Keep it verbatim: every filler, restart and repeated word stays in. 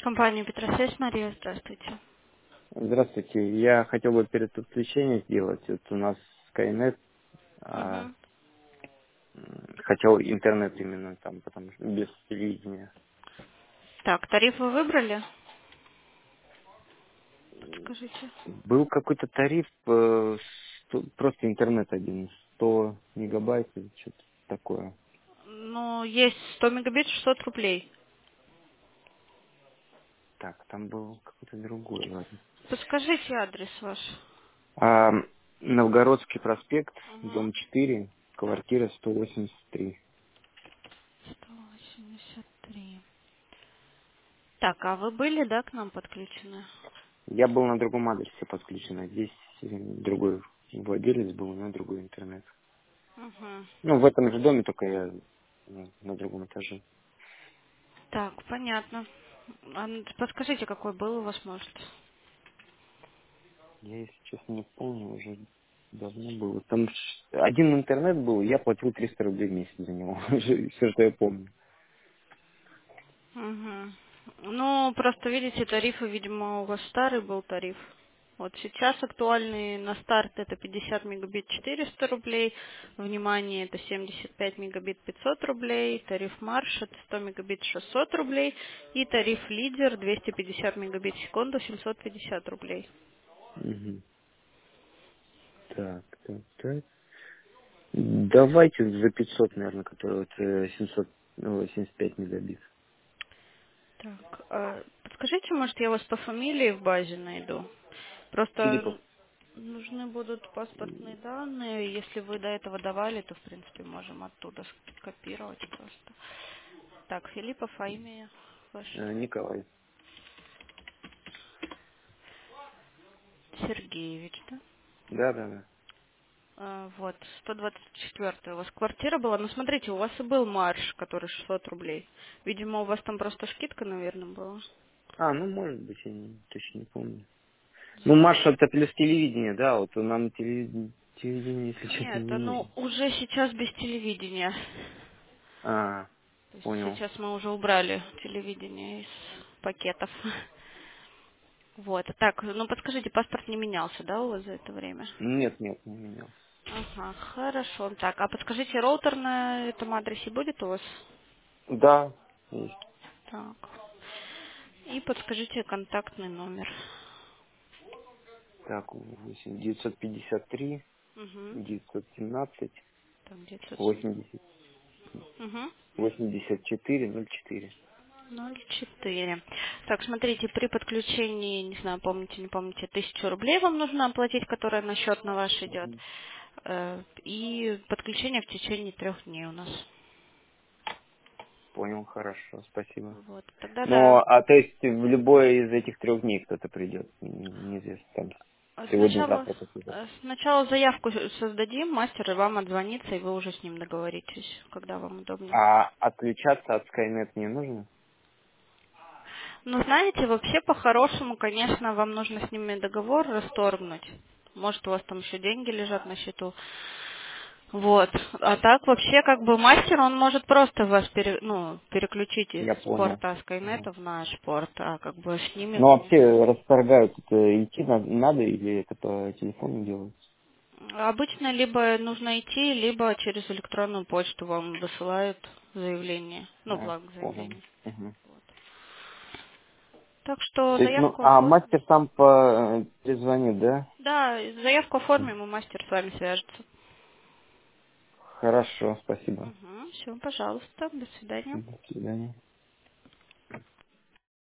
Компания Петросвязь, Мария, здравствуйте. Здравствуйте. Я хотел бы перед подключением сделать. Вот у нас Skynet, а, Угу. м, хотел интернет именно там, потому что без телевидения. Так, тариф вы выбрали? Подскажите. Был какой-то тариф, э, сто- просто интернет один, сто мегабайт или что-то такое. Ну, есть сто мегабит, шестьсот рублей. Так, там был какой-то другой, ладно. Подскажите адрес ваш. А, Новгородский проспект, Угу. дом четыре, квартира сто восемьдесят три. сто восемьдесят три. Так, а вы были, да, к нам подключены? Я был на другом адресе подключен, а здесь э, другой владелец был, на другой интернет. Угу. Ну, в этом же доме, только я ну, на другом этаже. Так, понятно. А, ну, подскажите, какой был у вас, может? Я, если честно, не помню, уже давно было. Там ш- один интернет был, я платил триста рублей в месяц за него. Все, что я помню. Угу. Ну, просто видите, тарифы, видимо, у вас старый был тариф. Вот сейчас актуальный на старт это пятьдесят мегабит четыреста рублей, внимание это семьдесят пять мегабит пятьсот рублей, тариф марш это сто мегабит шестьсот рублей и тариф лидер двести пятьдесят мегабит в секунду семьсот пятьдесят рублей. Мгм. Так, так, так. Давайте за пятьсот, наверное, который вот э, семьсот, ну, семьдесят пять мегабит. Так, а подскажите, может, я вас по фамилии в базе найду? Филиппов. Просто нужны будут паспортные данные. Если вы до этого давали, то, в принципе, можем оттуда скопировать просто. Так, Филиппов, а имя ваше? Э, Николай. Сергеевич, да? Да, да, да. А, вот, сто двадцать четыре у вас квартира была. Ну, смотрите, у вас и был марш, который шестьсот рублей. Видимо, у вас там просто скидка, наверное, была. А, ну, может быть, я не, точно не помню. Ну, Вот. Маша, это плюс телевидение, да, вот нам телевидение, телевидение, если честно, Нет, не ну, нужно. уже сейчас без телевидения. А, То есть понял. сейчас мы уже убрали телевидение из пакетов. Вот. Так, ну подскажите, паспорт не менялся, да, у вас за это время? Нет, нет, не менял. Ага, хорошо. Так, а подскажите, роутер на этом адресе будет у вас? Да, есть. Так. И подскажите контактный номер. Так, восемь девятьсот пятьдесят три Угу. девятьсот семнадцать Там девятьсот семь. восемьдесят Угу. восемьдесят четыре ноль четыре. ноль четыре. Так, смотрите, при подключении, не знаю, помните, не помните, тысячу рублей вам нужно оплатить, которая на счет на ваш идет. Мгм. Э, И подключение в течение трех дней у нас. Понял, хорошо, спасибо. Вот, тогда Но, да. а то есть в любой из этих трех дней кто-то придет, н- неизвестно, там А сегодня, Сначала, завтра, послезавтра. э, сначала заявку создадим, мастер и вам отзвонится, и вы уже с ним договоритесь, когда вам удобнее. А отключаться от Skynet не нужно? Ну, знаете, вообще по-хорошему, конечно, вам нужно с ними договор расторгнуть. Может, у вас там еще деньги лежат на счету. Вот. А так вообще, как бы мастер, он может просто вас пере- ну, переключить из Я понял. порта Ага. Скайнета в наш порт, а как бы с ними, Ну, а конечно. вообще расторгают, это идти на- надо или это по телефону делать? Обычно либо нужно идти, либо через электронную почту вам высылают заявление, ну, А, бланк понял. заявления. Мгм. Вот. Так что То есть, ну, заявку а оформим. мастер сам по э, перезвонит, да? Да, заявку оформим, и мастер с вами свяжется. Хорошо, спасибо. Угу, все, пожалуйста, до свидания. До свидания.